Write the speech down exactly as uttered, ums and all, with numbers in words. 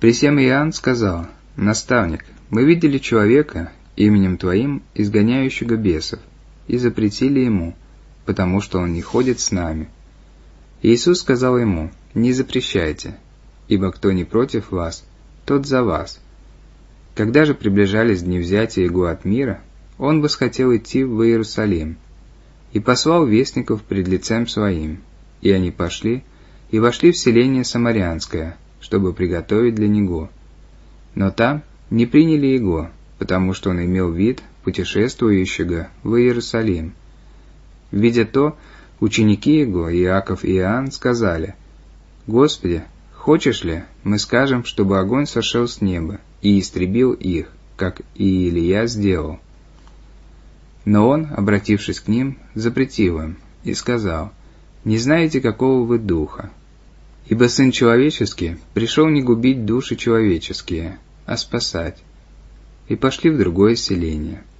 При сем Иоанн сказал: «Наставник, мы видели человека, именем Твоим изгоняющего бесов, и запретили ему, потому что он не ходит с нами». Иисус сказал ему: «Не запрещайте, ибо кто не против вас, тот за вас». Когда же приближались дни взятия его от мира, он восхотел идти в Иерусалим, и послал вестников пред лицем своим, и они пошли и вошли в селение Самарянское, чтобы приготовить для него. Но там не приняли его, потому что он имел вид путешествующего в Иерусалим. Видя то, ученики его, Иаков и Иоанн, сказали: «Господи, хочешь ли, мы скажем, чтобы огонь сошел с неба и истребил их, как и Илия сделал?» Но он, обратившись к ним, запретил им и сказал: «Не знаете, какого вы духа? Ибо Сын Человеческий пришел не губить души человеческие, а спасать». И пошли в другое селение.